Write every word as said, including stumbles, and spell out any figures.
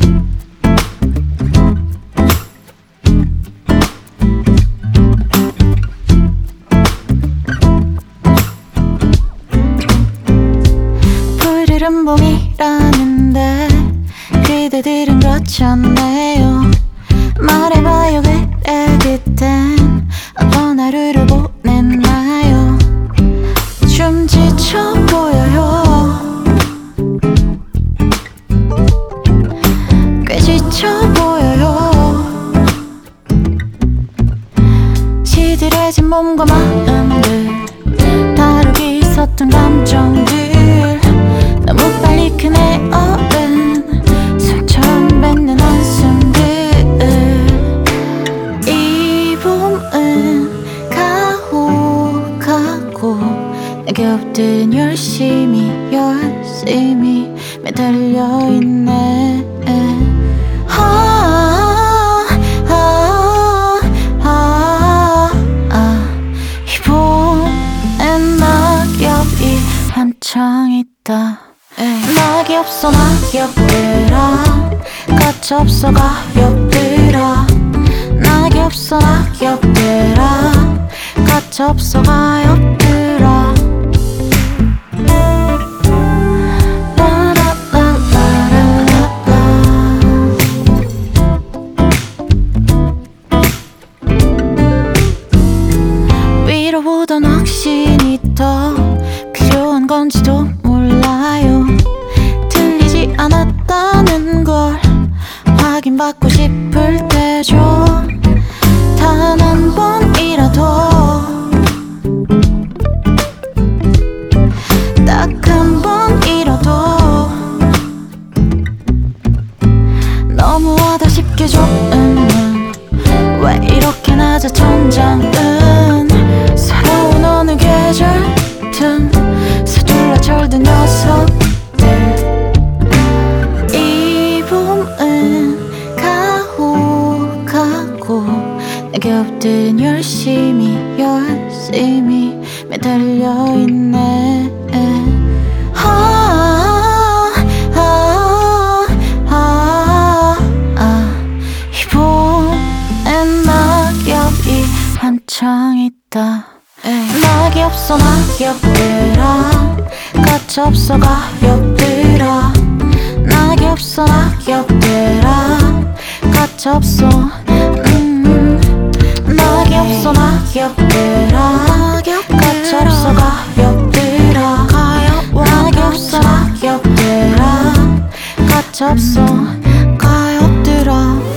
푸르른 봄이라는데 그대들은 그렇잖아요. 말해봐요 그래 그땐 어떤 하루를 보냈나요? 좀 지쳐 보여요. 꽤 지쳐 보여요. 시들해진 몸과 마음들 다루기 있었던 감정들 너무 빨리 크네 어른 술처럼 뱉는 한숨들. 이 봄은 가고 가고 내게 없든 열심히 열심히 매달려 있네. 아, 아, 아, 아. 이 봄엔 낙엽이 한창 있다. 낙이 없어 낙엽들아 가차없어 가엾들아. 낙이 없어 낙엽들아 가차없어 가엾들아. 위로보단 확신이 더 필요한 건지도 몰라요. 틀리지 않았다는 걸 확인받고 싶을 때죠. 단 한 번이라도 딱 한 번이라도 너무하다 싶게 좋으면 왜 이렇게 낮아 천장은. 서러운 어느 계절 틈 서둘러 철든 녀석들. 이 봄은 가고 가고 내게 없든 열심히 열심히 매달려 있네. 아, 아, 아, 아. 이 봄엔 낙엽이 한창 있다. 낙이 없어 낙엽들아 가차없어 가엾들아. 낙이 없어 낙엽들아 가차없어 음. 낙이 없어 낙엽들아 가차없어 가엾들아. 낙이 없어 낙엽들아 가차없어 가엾들아.